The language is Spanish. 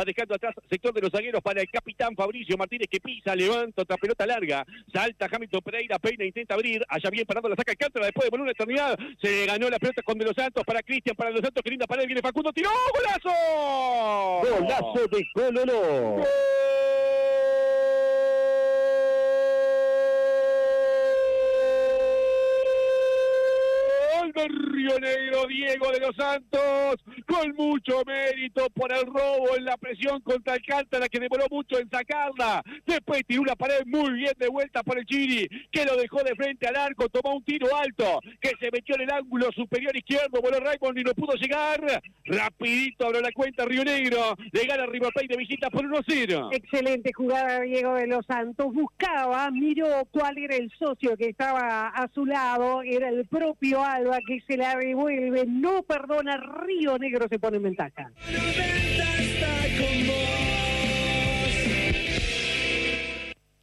va dejando atrás sector de los zagueros para el capitán Fabricio Martínez, que pisa, levanta otra pelota larga, salta Hamilton Pereira, peina, intenta abrir, allá bien parando, la saca Alcántara, después de poner una eternidad, se ganó la pelota con De Los Santos para Cristian, para Los Santos, que linda pared, viene Facundo, tiró, ¡golazo! Golazo de Colo-Colo. ¡Gol de Río Negro! Diego De Los Santos, con mucho mérito por el robo en la presión contra Alcántara, que demoró mucho en sacarla. Después tiró una pared muy bien de vuelta por el Chiri, que lo dejó de frente al arco, tomó un tiro alto, que se metió en el ángulo superior izquierdo, voló Raymond y no pudo llegar. Rapidito abrió la cuenta Río Negro, le gana River Plate de visita por 1-0. Excelente jugada de Diego De Los Santos, buscaba, miró cuál era el socio que estaba a su lado, era el propio Alba, que se la devuelve, no perdona, Río Negro se pone en ventaja.